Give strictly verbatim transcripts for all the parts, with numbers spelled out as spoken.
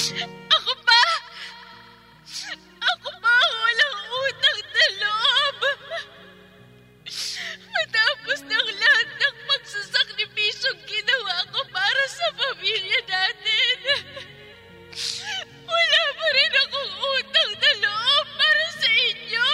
Ako pa? Ako pa ang walang utang na loob. Matapos ng lahat ng pagsasakripisyong ginawa ko para sa pamilya natin, wala pa rin akong utang na loob para sa inyo.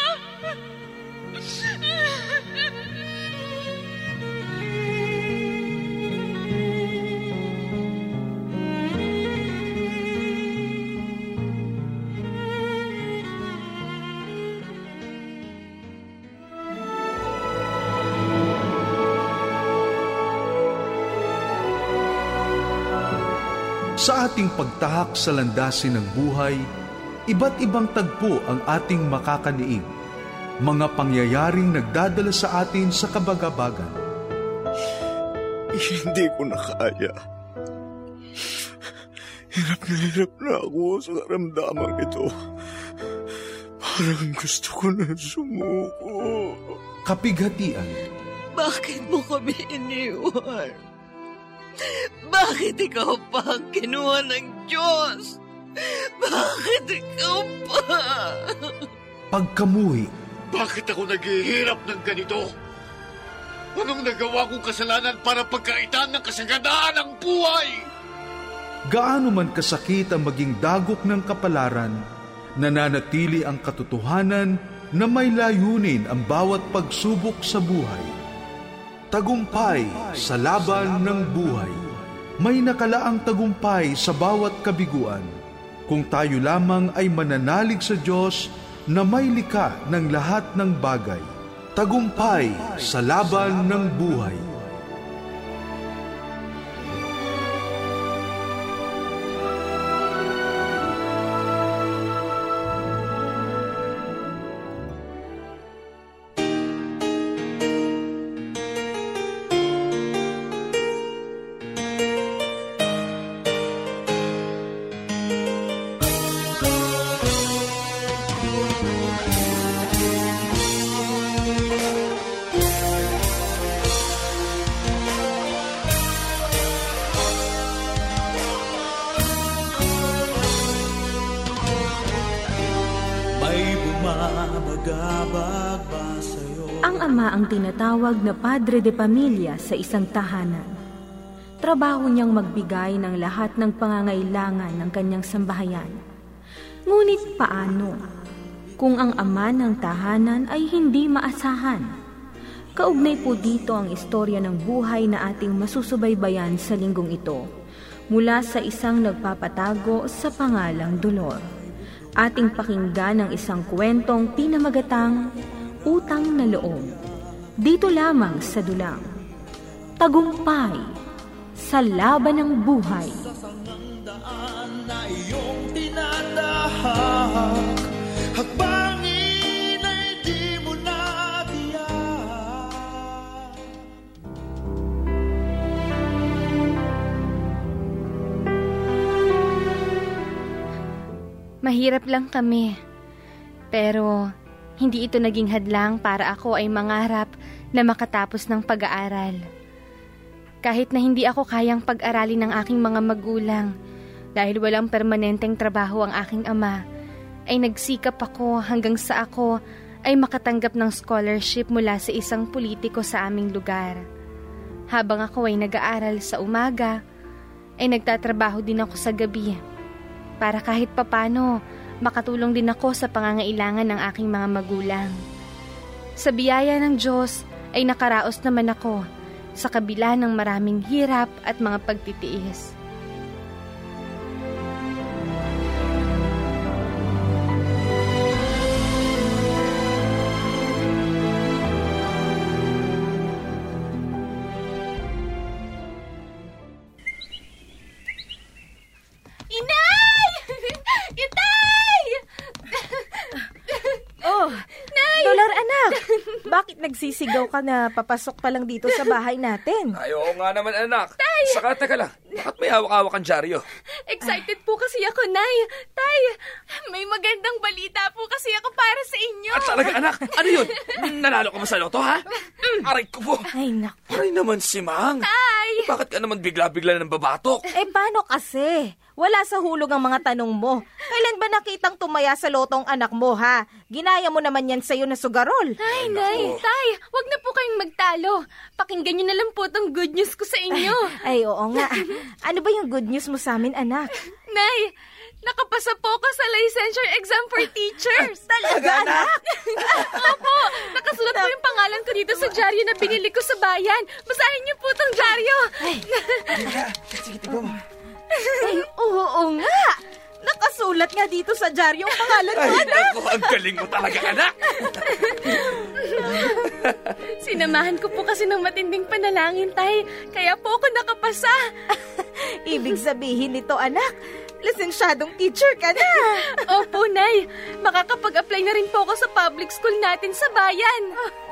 Sa ating pagtahak sa landasin ng buhay, iba't ibang tagpo ang ating makakaliig. Mga pangyayaring nagdadala sa atin sa kabagabagan. Hindi ko na kaya. Hirap na hirap na ako sa karamdaman ito. Parang gusto ko na sumuko. Kapighatian. Bakit mo kami iniwan? Bakit ikaw pa ang kinuha ng Diyos? Bakit ikaw pa? Pagkamuhi. Bakit ako naghihirap ng ganito? Anong nagawa kong kasalanan para pagkaitan ng kasaganaan ng buhay? Gaano man kasakit ang maging dagok ng kapalaran, nananatili ang katotohanan na may layunin ang bawat pagsubok sa buhay. Tagumpay sa laban ng buhay. May nakalaang tagumpay sa bawat kabiguan kung tayo lamang ay mananalig sa Diyos na may likha ng lahat ng bagay. Tagumpay sa laban ng buhay. Ang ama ang tinatawag na padre de pamilya sa isang tahanan. Trabaho niyang magbigay ng lahat ng pangangailangan ng kanyang sambahayan. Ngunit paano kung ang ama ng tahanan ay hindi maasahan? Kaugnay po dito ang istorya ng buhay na ating masusubaybayan sa linggong ito mula sa isang nagpapatago sa pangalang Dolor. Ating pakinggan ang isang kwentong pinamagatang Utang na Loob. Dito lamang sa Dulang. Tagumpay sa laban ng buhay. Sa sangang daan na iyong tinatahak, hakbangin ay di mo na tiyak. Mahirap lang kami, pero hindi ito naging hadlang para ako ay mangarap na makatapos ng pag-aaral. Kahit na hindi ako kayang pag-aralin ng aking mga magulang dahil walang permanenteng trabaho ang aking ama, ay nagsikap ako hanggang sa ako ay makatanggap ng scholarship mula sa isang politiko sa aming lugar. Habang ako ay nag-aaral sa umaga, ay nagtatrabaho din ako sa gabi para kahit papano makatulong din ako sa pangangailangan ng aking mga magulang. Sa biyaya ng Diyos ay nakaraos naman ako sa kabila ng maraming hirap at mga pagtitiis. Bakit nagsisigaw ka na papasok pa lang dito sa bahay natin? Ay, oo nga naman, anak. Tay! Saka, teka lang. Bakit may hawak-hawak ang dyaryo? Excited po kasi ako, Nay. Tay, may magandang balita po kasi ako para sa inyo. At talaga, anak? Ano yun? Nanalo ka ba sa loto, ha? Aray ko po. Ay, naku. Aray naman si Mang. Tay! Bakit ka naman bigla-bigla ng babatok? Eh, paano kasi? Wala sa hulog ang mga tanong mo. Kailan ba nakitang tumaya sa loto ang anak mo, ha? Ginaya mo naman yan sa'yo na sugarol. Ay, Nay, Tay, wag na po kayong magtalo. Pakinggan niyo na lang po itong good news ko sa inyo. Ay, oo nga. Ano ba yung good news mo sa amin, anak? Nay, nakapasa po ko sa licensure exam for teachers. Talaga, anak? Opo, nakasulat po yung pangalan ko dito sa dyaryo na binili ko sa bayan. Basahin niyo po itong dyaryo. Ay, sige, tignan mo. Ay, oo nga. Nakasulat nga dito sa dyaryo ang pangalan mo, anak. Ay, ako, ang galing mo talaga, anak. Sinamahan ko po kasi ng matinding panalangin, Tay. Kaya po ako nakapasa. Ibig sabihin nito, anak, lisensyadong teacher ka na. Opo, Nay. Makakapag-apply na rin po ako sa public school natin sa bayan.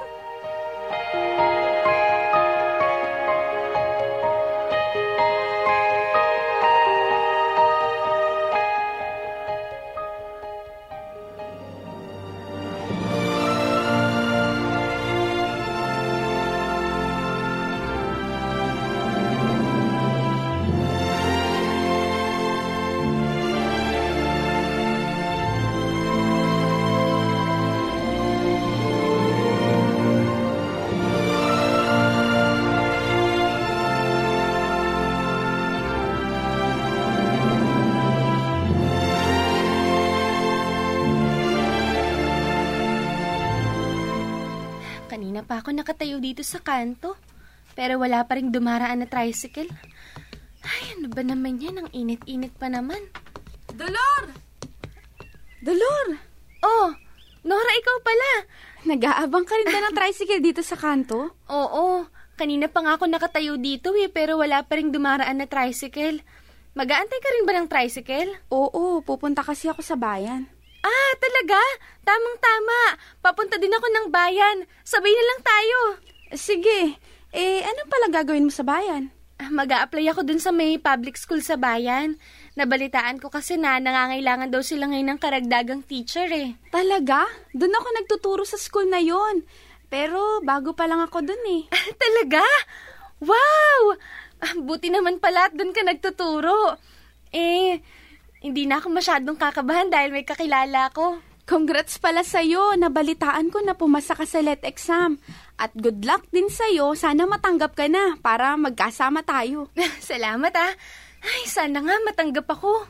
Kanina pa ako nakatayo dito sa kanto, pero wala pa rin dumaraan na tricycle. Ay, ano ba naman yan? Ang init-init pa naman. Dolor! Dolor! Oh, Nora, ikaw pala. Nag-aabang ka rin ba ng tricycle dito sa kanto? Oo, kanina pa nga ako nakatayo dito eh, pero wala pa rin dumaraan na tricycle. Mag-aantay ka rin ba ng tricycle? Oo, pupunta kasi ako sa bayan. Ah, talaga? Tamang-tama. Papunta din ako ng bayan. Sabay na lang tayo. Sige. Eh, ano pala gagawin mo sa bayan? Ah, mag-a-apply ako dun sa may public school sa bayan. Nabalitaan ko kasi na nangangailangan daw sila ngayon ng karagdagang teacher eh. Talaga? Doon ako nagtuturo sa school na yon. Pero bago pa lang ako dun eh. Ah, talaga? Wow! Ah, buti naman pala at dun ka nagtuturo. Eh... Hindi na ako masyadong kakabahan dahil may kakilala ko. Congrats pala sa'yo. Nabalitaan ko na pumasa ka sa L E T exam. At good luck din sa'yo. Sana matanggap ka na para magkasama tayo. Salamat ah. Ay, sana nga matanggap ako.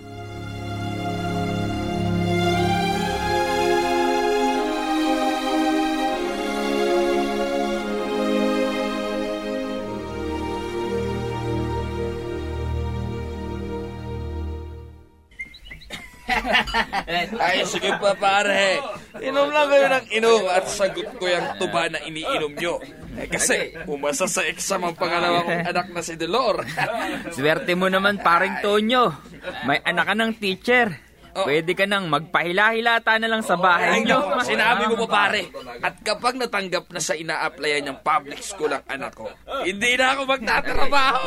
Ay, sige pa pare. Inom lang kayo ng inom at sagot ko yung tuba na iniinom nyo. Eh, kasi umasa sa exam ang pangalawa kong anak na si Dolor. Swerte mo naman paring Tonyo. May anak ka ng teacher. Oh. Pwede ka nang magpahila-hilata na lang sa bahay nyo. Sinabi mo pa pare. At kapag natanggap na sa ina-applyan ng public school ang anak ko, hindi na ako magtatrabaho.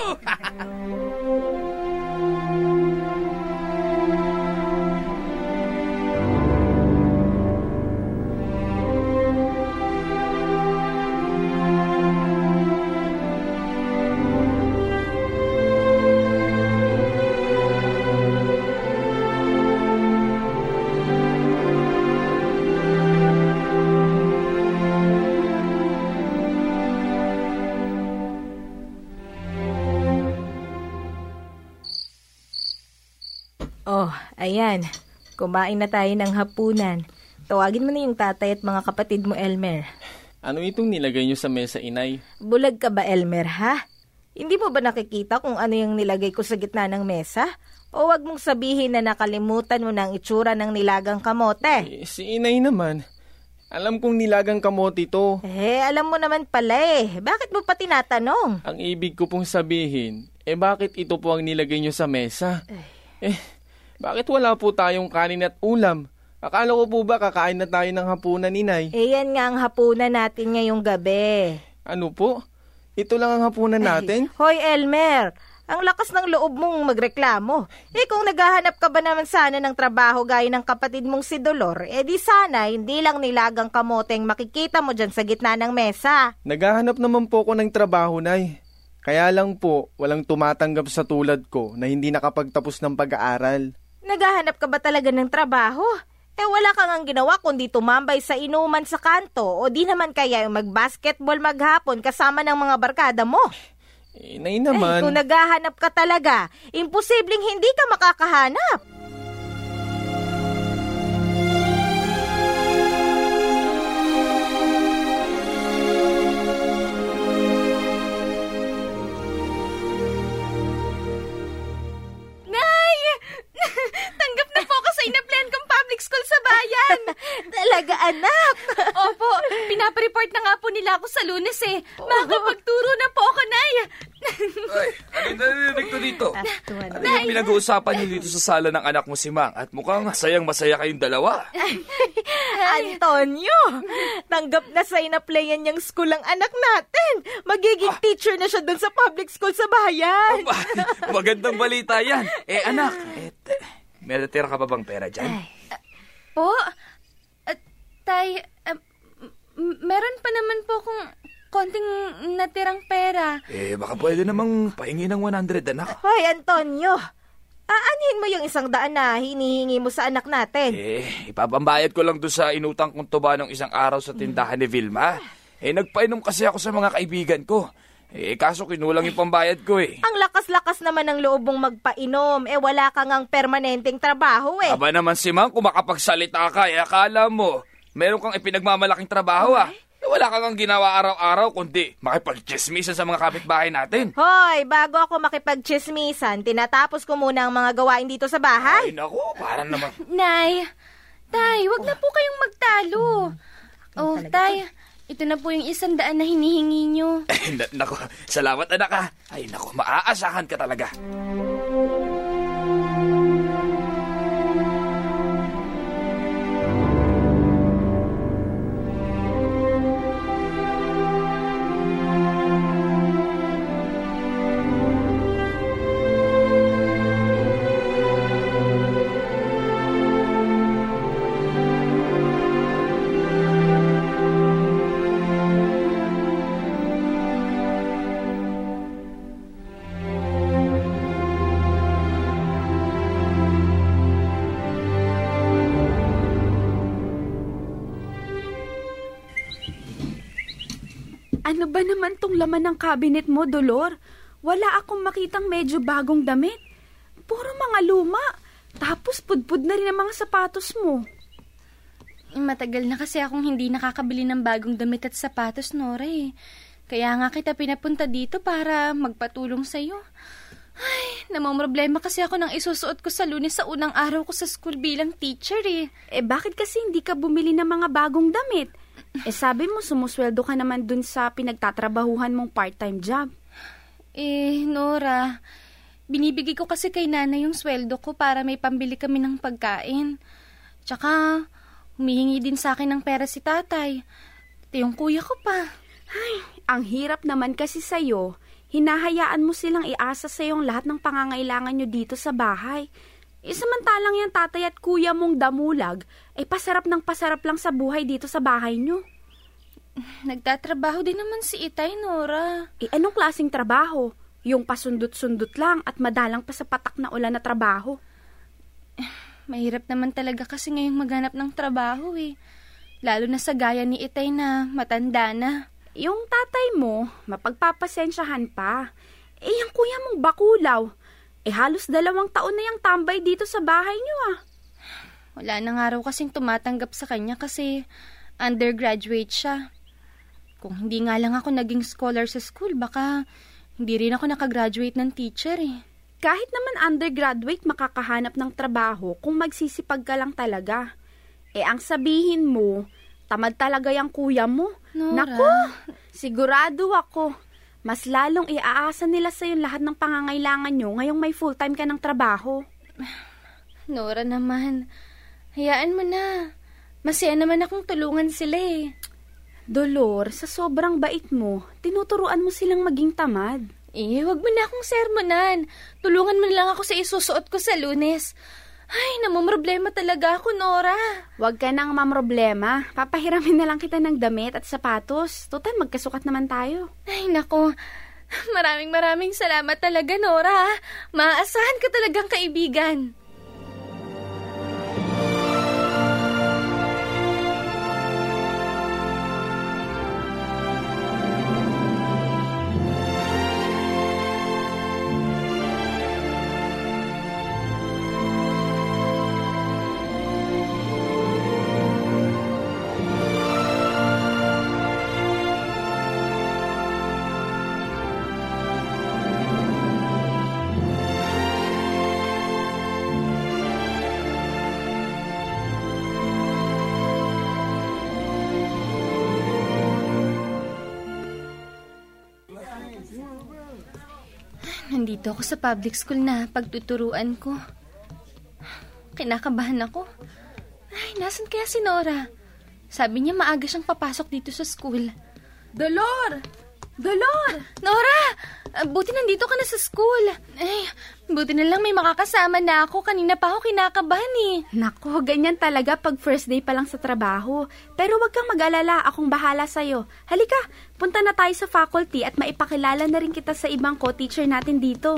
Oh, ayan. Kumain na tayo ng hapunan. Tawagin mo na yung tatay at mga kapatid mo, Elmer. Ano itong nilagay niyo sa mesa, inay? Bulag ka ba, Elmer, ha? Hindi mo ba nakikita kung ano yung nilagay ko sa gitna ng mesa? O wag mong sabihin na nakalimutan mo ng itsura ng nilagang kamote? Eh, si inay naman. Alam kong nilagang kamote ito. Eh, alam mo naman pala eh. Bakit mo pa tinatanong? Ang ibig ko pong sabihin, eh bakit ito po ang nilagay niyo sa mesa? Ay. Eh, bakit wala po tayong kanin at ulam? Akala ko po ba kakain na tayo ng hapunan, inay? Eh, yan nga ang hapunan natin ngayong gabi. Ano po? Ito lang ang hapunan natin? Ay, hoy, Elmer! Ang lakas ng loob mong magreklamo. Eh kung naghahanap ka ba naman sana ng trabaho gaya ng kapatid mong si Dolor, eh di sana hindi lang nilagang kamoteng makikita mo dyan sa gitna ng mesa. Naghahanap naman po ako ng trabaho, nay. Kaya lang po, walang tumatanggap sa tulad ko na hindi nakapagtapos ng pag-aaral. Naghahanap ka ba talaga ng trabaho? Eh wala kang ang ginawa kundi tumambay sa inuman sa kanto o di naman kaya yung mag-basketball maghapon kasama ng mga barkada mo. Eh, nay naman. Eh, kung naghahanap ka talaga, imposibleng hindi ka makakahanap. Tanggap na po ako sa inaplan kong public school sa bayan. Talaga, anak? Opo, pinapareport na nga po nila ako sa Lunes eh. Makakapagturo na po ako, Nay. Ay, ano yung narinig ko dito? Ano yung pinag-uusapan niyo dito sa sala ng anak mo si Mang? At mukhang masayang-masaya kayong dalawa. Antonio, tanggap na sa inaplayan niyang school ang anak natin. Magiging ah. teacher na siya dun sa public school sa bayan. Oh, magandang balita yan. Eh, anak, eh, may natira ka pa bang pera dyan? Ay. Po? Uh, tay, uh, m- meron pa naman po kung konting natirang pera. Eh, baka pwede namang pahingi ng one hundred, anak. Hoy, Antonio, aanhin mo yung isang daan na hinihingi mo sa anak natin. Eh, ipapambayad ko lang doon sa inutang kong tuba ng isang araw sa tindahan ni Vilma. Eh, nagpainom kasi ako sa mga kaibigan ko. Eh, kaso kinulang yung pambayad ko eh. Ang lakas-lakas naman ng loob mong magpainom. Eh, wala kang ang permanenteng trabaho eh. Aba naman si Mang, kung makapagsalita ka, eh, akala mo, meron kang ipinagmamalaking trabaho ah. Eh, wala kang ang ginawa araw-araw, kundi makipag-chismisan sa mga kapitbahay natin. Hoy, bago ako makipag-chismisan, tinatapos ko muna ang mga gawain dito sa bahay. Ay, naku, parang naman. Nay, Tay, wag na po kayong magtalo. Oh, Tay, ito na po yung isang daan na hinihingi nyo. Naku, salamat anak ha. Ay naku, maaasahan ka talaga. Ano ba naman tong laman ng cabinet mo, Dolor? Wala akong makitang medyo bagong damit. Puro mga luma. Tapos pudpud na rin ang mga sapatos mo. Matagal na kasi akong hindi nakakabili ng bagong damit at sapatos, Nora eh. Kaya nga kita pinapunta dito para magpatulong sa'yo. Ay, namamroblema kasi ako nang isusuot ko sa Lunes sa unang araw ko sa school bilang teacher eh. Eh bakit kasi hindi ka bumili ng mga bagong damit? Eh sabi mo sumusweldo ka naman dun sa pinagtatrabahuhan mong part-time job. Eh, Nora, binibigay ko kasi kay nanay yung sweldo ko para may pambili kami ng pagkain. Tsaka, humihingi din sa akin ng pera si tatay. Ito yung kuya ko pa. Ay, ang hirap naman kasi sa'yo. Hinahayaan mo silang iasa sa yung lahat ng pangangailangan nyo dito sa bahay. E samantalang yung tatay at kuya mong damulag, ay pasarap ng pasarap lang sa buhay dito sa bahay nyo. Nagtatrabaho din naman si Itay, Nora. E anong klaseng trabaho? Yung pasundot-sundot lang at madalang pa sa patak na ulan na trabaho. Mahirap naman talaga kasi ngayong maghanap ng trabaho eh. Lalo na sa gaya ni Itay na matanda na. Yung tatay mo, mapagpapasensyahan pa. Eh yung kuya mong bakulaw, eh halos dalawang taon na yung tambay dito sa bahay niyo ah. Wala na nga raw kasing tumatanggap sa kanya kasi undergraduate siya. Kung hindi nga lang ako naging scholar sa school, baka hindi rin ako nakagraduate ng teacher eh. Kahit naman undergraduate, makakahanap ng trabaho kung magsisipag ka lang talaga. Eh ang sabihin mo, tamad talaga yung kuya mo. Nora. Naku, sigurado ako. Mas lalong iaasa nila sa yung lahat ng pangangailangan nyo ngayong may full-time ka ng trabaho. Nora naman, hayaan mo na. Masaya naman akong tulungan sila eh. Dolor, sa sobrang bait mo, tinuturuan mo silang maging tamad. Eh, wag mo na akong sermonan. Tulungan mo lang ako sa isusuot ko sa Lunes. Ay, namumroblema talaga ako, Nora. Huwag ka nang mamroblema. Papahiramin na lang kita ng damit at sapatos. Total, magkasukat naman tayo. Ay, nako. Maraming maraming salamat talaga, Nora. Maaasahan ka talagang kaibigan. Nandito ako sa public school na pagtuturuan ko. Kinakabahan ako. Ay, nasan kaya si Nora? Sabi niya maaga siyang papasok dito sa school. Dolor! Dolor! Nora! Buti nandito ka na sa school. Ay, buti na lang may makakasama na ako. Kanina pa ako kinakabahan eh. Nako, ganyan talaga pag first day pa lang sa trabaho. Pero wag kang mag-alala, akong bahala sa'yo. Halika, punta na tayo sa faculty at maipakilala na rin kita sa ibang co-teacher natin dito.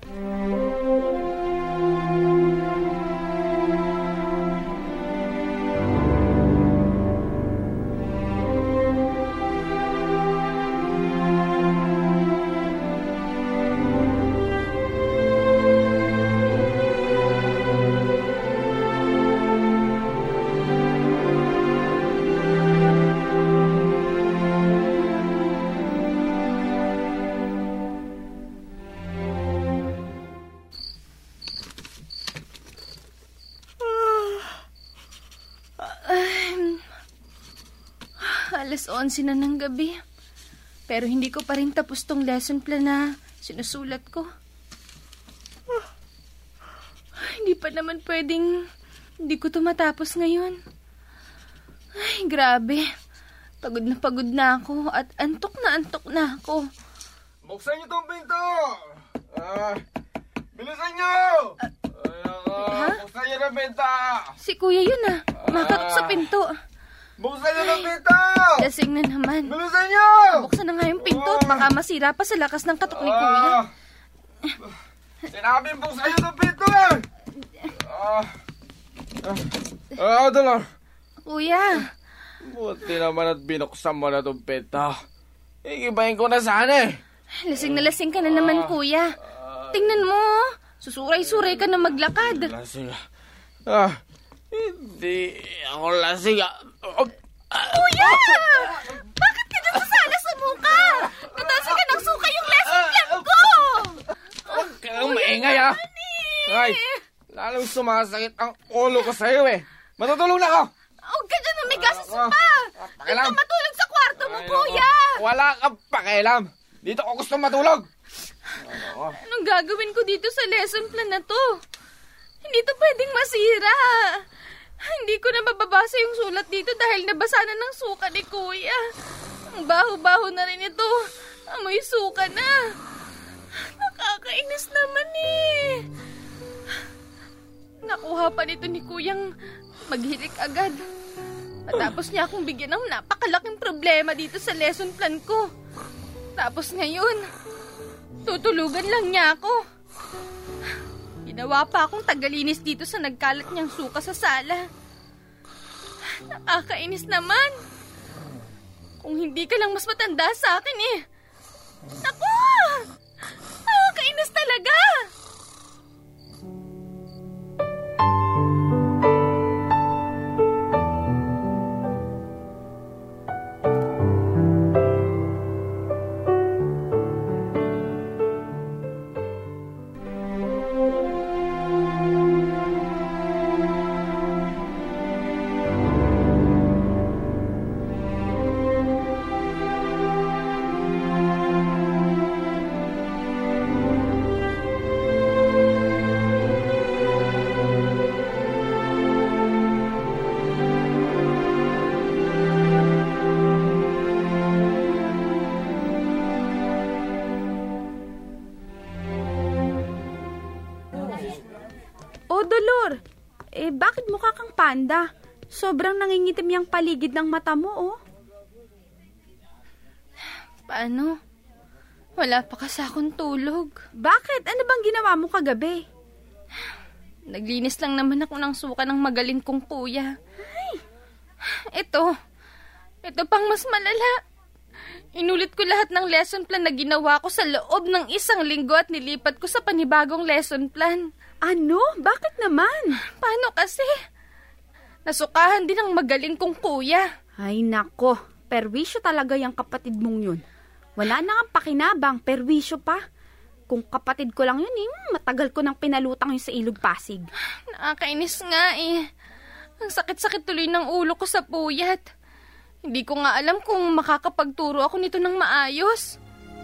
alas onse na ng gabi. Pero hindi ko pa rin tapos tong lesson plan na sinusulat ko. Oh, hindi pa naman pwedeng hindi ko to matapos ngayon. Ay, grabe. Pagod na pagod na ako at antok na antok na ako. Buksan niyo tong pinto! Ah, bilisan niyo! Uh, Ay, ako, ha? Buksan niyo ng pinto! Si kuya yun ah. Makatok sa pinto. Buksan niyo ng pinto! Lasing na naman. Bilisan niyo! Buksan na nga yung pinto at baka masira pa sa lakas ng katok ni kuya. Sinabing buksan niyo ng pinto eh! Ah, ah, Dolor. Kuya. Buti naman at binuksan mo na itong pinto. Ikibahin ko na sana eh. Lasing na lasing ka na naman, kuya. Tingnan mo, susuray-suray ka na maglakad. Lasing. Ah, hindi ako lasing. Oh. Kuya! Bakit ka dyan sasala sa mukha? Natalsi ka ng suka yung lesson plan ko! Huwag ka nang maingay ah. Ay, lalong sumasakit ang ulo ko sa'yo eh. Matutulog na ako. Huwag ka dyan umigasas pa. Huwag ka matulog sa kwarto mo, kuya. Wala kang pakialam. Dito ako gusto matulog. Anong gagawin ko dito sa lesson plan na to? Hindi to pwedeng masira. Hindi ko na mababasa yung sulat dito dahil nabasa na ng suka ni kuya. Ang baho-baho na rin ito. Amoy suka na. Nakakainis naman eh. Nakuha pa nito ni kuyang maghilik agad. Matapos niya akong bigyan ng napakalaking problema dito sa lesson plan ko. Tapos ngayon, tutulugan lang niya ako. Ginawa pa akong tagalinis dito sa nagkalat niyang suka sa sala. Nakakainis naman. Kung hindi ka lang mas matanda sa akin eh. Naku! Nakakainis talaga! Dolor, eh bakit mukha kang panda? Sobrang nangingitim yung paligid ng mata mo, oh. Paano? Wala pa kasi akong tulog. Bakit? Ano bang ginawa mo kagabi? Naglinis lang naman ako ng suka ng magaling kong kuya. Ay. Ito. Ito pang mas malala. Inulit ko lahat ng lesson plan na ginawa ko sa loob ng isang linggo at nilipat ko sa panibagong lesson plan. Ano? Bakit naman? Paano kasi? Nasukahan din ang magaling kong kuya. Ay nako, perwisyo talaga yung kapatid mong yun. Wala na nga pakinabang, perwisyo pa. Kung kapatid ko lang yun eh, matagal ko nang pinalutang yun sa Ilog Pasig. Nakakainis nga eh. Ang sakit-sakit tuloy ng ulo ko sa puyat. Hindi ko nga alam kung makakapagturo ako nito ng maayos.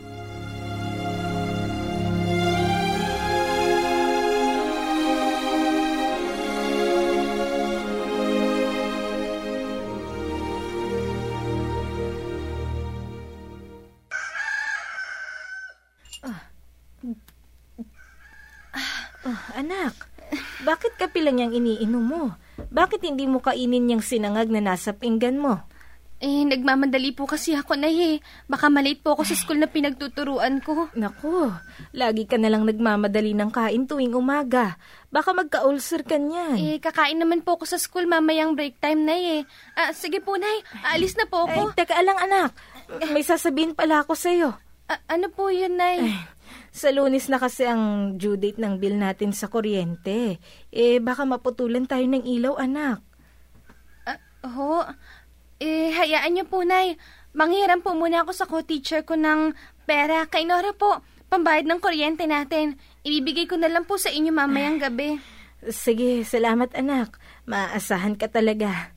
Oh, anak, bakit kape lang yung iniinom mo? Bakit hindi mo kainin yung sinangag na nasa pinggan mo? Eh, nagmamadali po kasi ako na eh. Baka malate po ako sa school na pinagtuturuan ko. Naku, lagi ka nalang nagmamadali ng kain tuwing umaga. Baka magka-ulcer ka niyan. Eh, kakain naman po ako sa school mamayang break time na eh. Ah, sige po, Nay. Aalis na po ako. Ay, teka lang anak. May sasabihin pala ako sa'yo. A- ano po yun, Nay? Ay, sa Lunes na kasi ang due date ng bill natin sa kuryente. Eh, baka maputulan tayo ng ilaw, anak. Ah, ho? Eh, hayaan niyo po, Nay. Manghiram po muna ako sa co-teacher ko ng pera. Kay Nora po, pambayad ng kuryente natin. Ibibigay ko na lang po sa inyo mamayang gabi. Sige, salamat anak. Maaasahan ka talaga.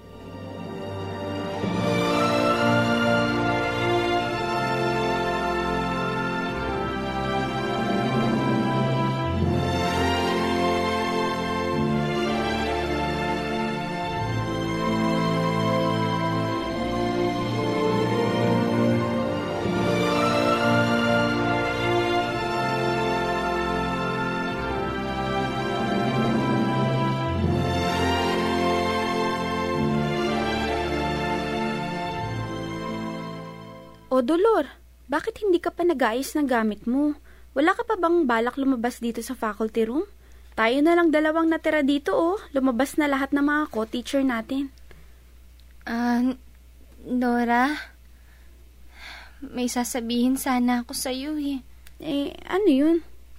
O Dolor, bakit hindi ka pa nag-aayos ng gamit mo? Wala ka pa bang balak lumabas dito sa faculty room? Tayo na lang dalawang natira dito oh. Lumabas na lahat ng mga co-teacher natin. Ah, uh, Nora, may sasabihin sana ako sa'yo eh. Eh, ano yun?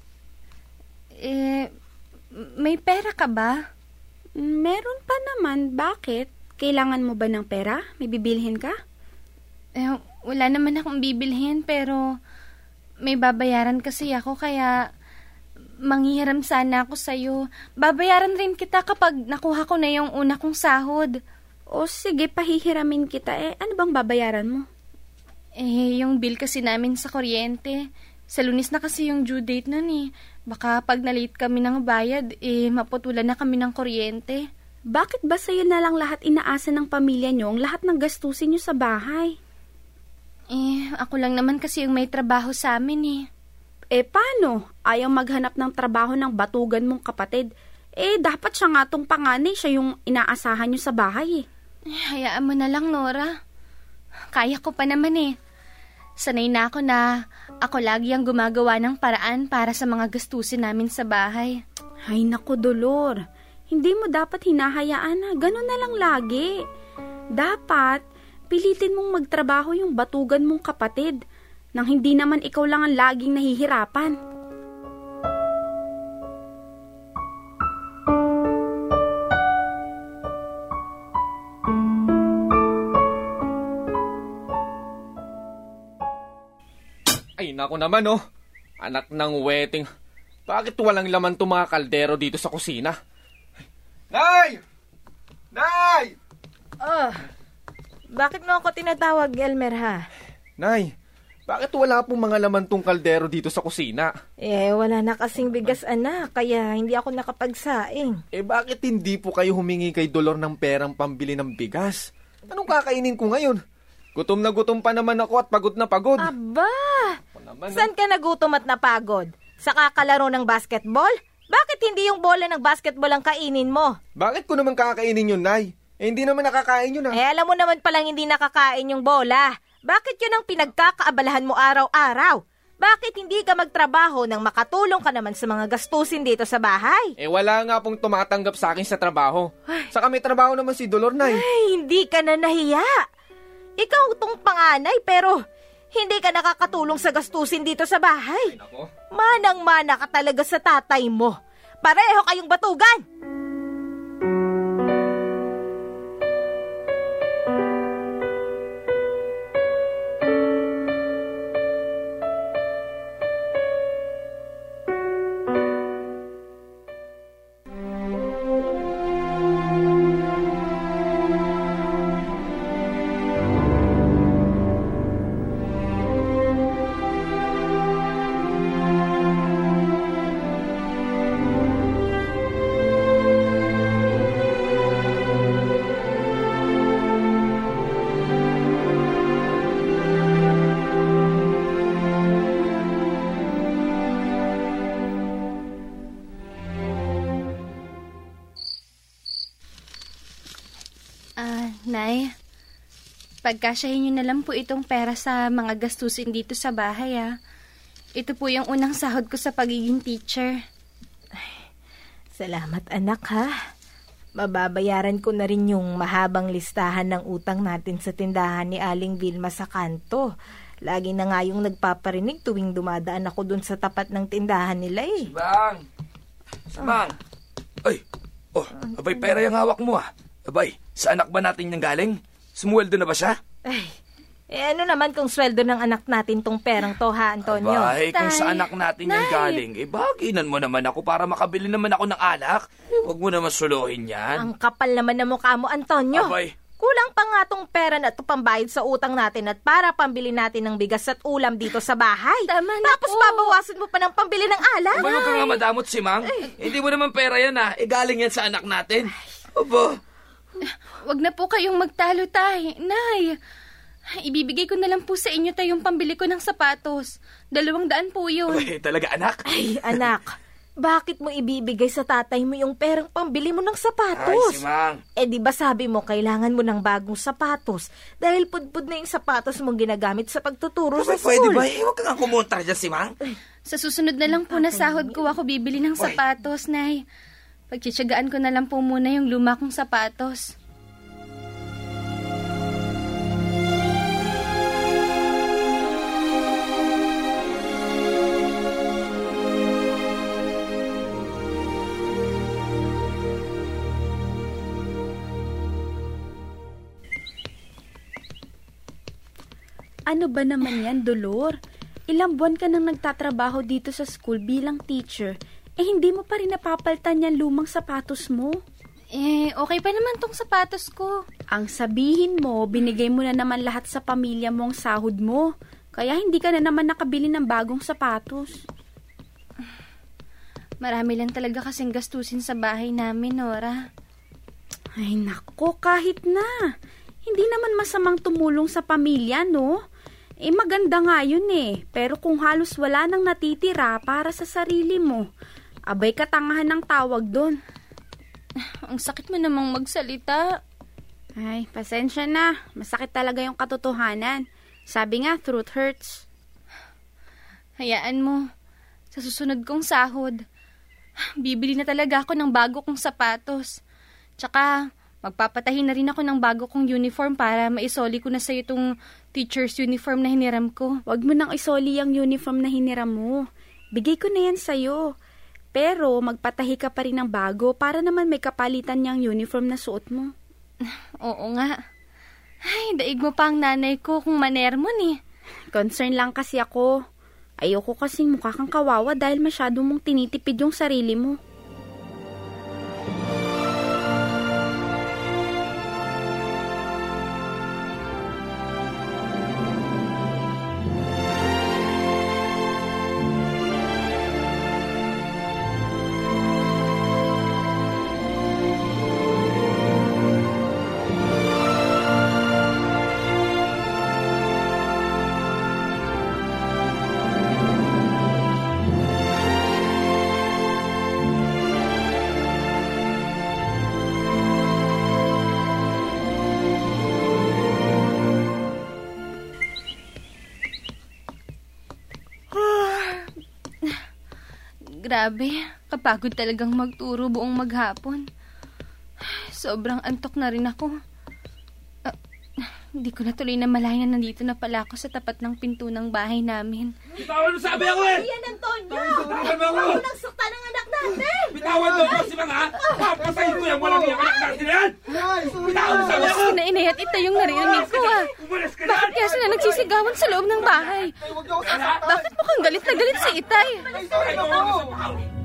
Eh, may pera ka ba? Meron pa naman. Bakit? Kailangan mo ba ng pera? May bibilhin ka? Eh, wala naman akong bibilhin pero may babayaran kasi ako kaya manghihiram sana ako sa'yo. Babayaran rin kita kapag nakuha ko na yung una kong sahod. O sige, pahihiramin kita. Eh, ano bang babayaran mo? Eh, yung bill kasi namin sa kuryente. Sa Lunes na kasi yung due date nun eh. Baka pag na-late kami ng bayad, eh, maputulan na kami ng kuryente. Bakit ba sa'yo na lang lahat inaasa ng pamilya nyo ang lahat ng gastusin nyo sa bahay? Eh, ako lang naman kasi yung may trabaho sa amin eh. Eh, paano? Ayaw maghanap ng trabaho ng batugan mong kapatid. Eh, dapat siya nga tong panganay, siya yung inaasahan nyo sa bahay eh. Eh, hayaan mo na lang, Nora. Kaya ko pa naman eh. Sanay na ako na ako lagi ang gumagawa ng paraan para sa mga gastusin namin sa bahay. Ay, naku, Dolor. Hindi mo dapat hinahayaan na. Ganun na lang lagi. Dapat pilitin mong magtrabaho yung batugan mong kapatid nang hindi naman ikaw lang ang laging nahihirapan. Ay, naku naman oh. Anak ng wedding. Bakit walang laman itong mga kaldero dito sa kusina? Nay! Nay! Oh, bakit mo ako tinatawag, Elmer, ha? Nay, bakit wala pong mga laman tong kaldero dito sa kusina? Eh, wala na kasing bigas, anak, kaya hindi ako nakapagsaing. Eh, bakit hindi po kayo humingi kay Dolor ng perang pambili ng bigas? Anong kakainin ko ngayon? Gutom na gutom pa naman ako at pagod na pagod. Aba! Naman, saan ka nagutom at napagod? Sa kakalaro ng basketball? Bakit hindi yung bola ng basketball ang kainin mo? Bakit ko naman kakainin yun, Nay? Eh, hindi naman nakakain yun, ah. Eh, alam mo naman palang hindi nakakain yung bola. Bakit yun ang pinagkakaabalahan mo araw-araw? Bakit hindi ka magtrabaho nang makatulong ka naman sa mga gastusin dito sa bahay? Eh wala nga pong tumatanggap sa akin sa trabaho. Saka may trabaho naman si Dolor, Nay. Ay, hindi ka na nahiya. Ikaw tong panganay pero hindi ka nakakatulong sa gastusin dito sa bahay. Manang-mana ka talaga sa tatay mo. Pareho kayong batugan. Nay, pagkasyahin niyo na lang po itong pera sa mga gastusin dito sa bahay, ah. Ito po yung unang sahod ko sa pagiging teacher. Ay, salamat anak, ha. Mababayaran ko na rin yung mahabang listahan ng utang natin sa tindahan ni Aling Vilma sa kanto. Lagi na nga yung nagpaparinig tuwing dumadaan ako dun sa tapat ng tindahan nila, eh. Bang! Bang! Oh. Ay! Oh, abay, pera yung hawak mo, ah. Abay, sa anak ba natin niyang galing? Sumuweldo na ba siya? Ay, eh ano naman kung sweldo ng anak natin tong perang to, ha, Antonio? Abay, kung sa anak natin niyang galing, eh baginan mo naman ako para makabili naman ako ng alak. Huwag mo naman suluhin yan. Ang kapal naman ng mukha mo, Antonio. Abay. Kulang pa nga tong pera na to pambayad sa utang natin at para pambili natin ng bigas at ulam dito sa bahay. Tama na Tapos po. babawasan mo pa ng pambili ng alak. Abay, huwag ka nga madamot si Mang. Ay. Hindi mo naman pera yan, ha. Eh, galing yan sa anak natin. Aba. Wag na po kayong magtalo, tay. Nay, ibibigay ko na lang po sa inyo tayo yung pambili ko ng sapatos. Dalawang daan po yun. Ay, talaga, anak? Ay, anak. Bakit mo ibibigay sa tatay mo yung perang pambili mo ng sapatos? Ay, si Mang. Eh, di ba sabi mo kailangan mo ng bagong sapatos dahil pudpud na yung sapatos mong ginagamit sa pagtuturo Abay, sa school. pwede ba? Eh, huwag ka nga kumontra dyan, si Mang. Sa susunod na lang po na sahod ko ako bibili ng sapatos, Nay. Pagtsitsagaan ko na lang po muna yung luma kong sapatos. Ano ba naman yan, Dolor? Ilang buwan ka nang nagtatrabaho dito sa school bilang teacher, eh hindi mo pa rin napapaltan yan lumang sapatos mo? Eh, okay pa naman tong sapatos ko. Ang sabihin mo, binigay mo na naman lahat sa pamilya mo ang sahod mo, kaya hindi ka na naman nakabili ng bagong sapatos. Marami lang talaga kasing gastusin sa bahay namin, Nora. Ay nako, kahit na. Hindi naman masamang tumulong sa pamilya, no? Eh maganda nga yun eh. Pero kung halos wala nang natitira para sa sarili mo, abay katangahan ng tawag doon. Ang sakit mo namang magsalita. Ay, pasensya na. Masakit talaga yung katotohanan. Sabi nga, truth hurts. Hayaan mo. Sa susunod kong sahod, bibili na talaga ako ng bago kong sapatos. Tsaka, magpapatahin na rin ako ng bago kong uniform para maisoli ko na sa'yo itong teacher's uniform na hiniram ko. Huwag mo nang isoli ang uniform na hiniram mo. Bigay ko na yan sa'yo. Pero magpatahi ka pa rin ng bago para naman may kapalitan niyang uniform na suot mo. Oo nga. Ay, daig mo pa ang nanay ko kung manermon eh. Concern lang kasi ako. Ayoko kasing mukha kang kawawa dahil masyado mong tinitipid yung sarili mo. Grabe, kapagod talagang magturo buong maghapon. Sobrang antok na rin ako. Uh, hindi ko na tuloy na malaya na nandito na pala ako sa tapat ng pinto ng bahay namin. Bitawan mo sabi ako eh! Iyan, Antonio! Bitawan mo ako! Ako nang sakta ng anak natin! Bitawan mo ako si mga papasayin ko yung walang yung anak natin yan! Bitawan mo sabi ako! Sina inay at ita yung narinig ko ah. Bakit kaya sila nagsisigawan sa loob ng bahay? Bakit mukhang galit na galit si itay?